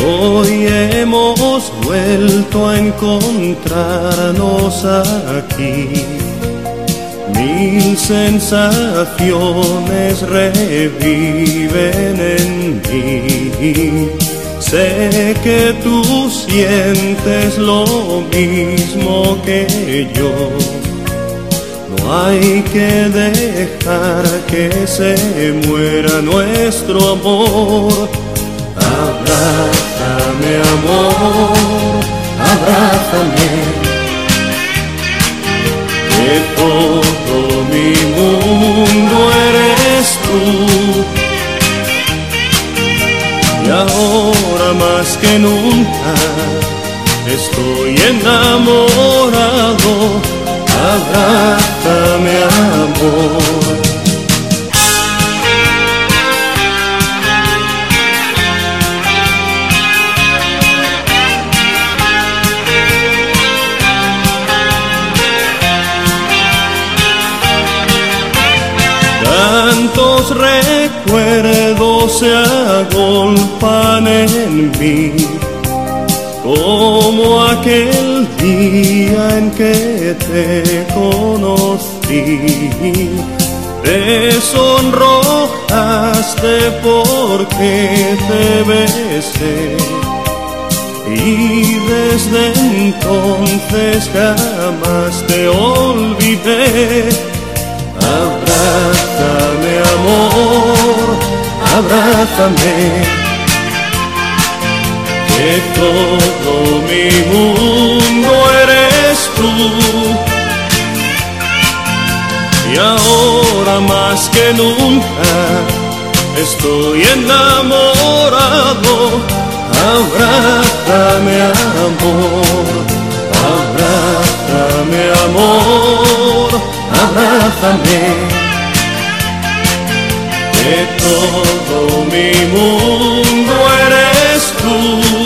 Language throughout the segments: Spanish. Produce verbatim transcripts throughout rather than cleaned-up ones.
Hoy hemos vuelto a encontrarnos aquí. Mil sensaciones reviven en mí. Sé que tú sientes lo mismo que yo. No hay que dejar que se muera nuestro amor. Abrázame, amor, abrázame, que todo mi mundo eres tú. Y ahora más que nunca estoy enamorado. Abrázame, amor. Tantos recuerdos se agolpan en mí, como aquel día en que te conocí. Te sonrojaste porque te besé, y desde entonces jamás te olvidé. Abrázame, amor, abrázame, que todo mi mundo eres tú. Y ahora más que nunca estoy enamorado. Abrázame, amor, abrázame, amor, abrázame, que todo mi mundo eres tú.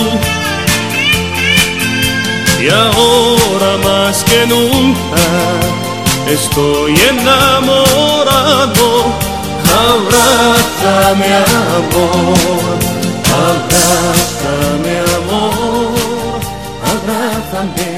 Y ahora más que nunca estoy enamorado. Abrázame, amor, abrázame, amor, abrázame.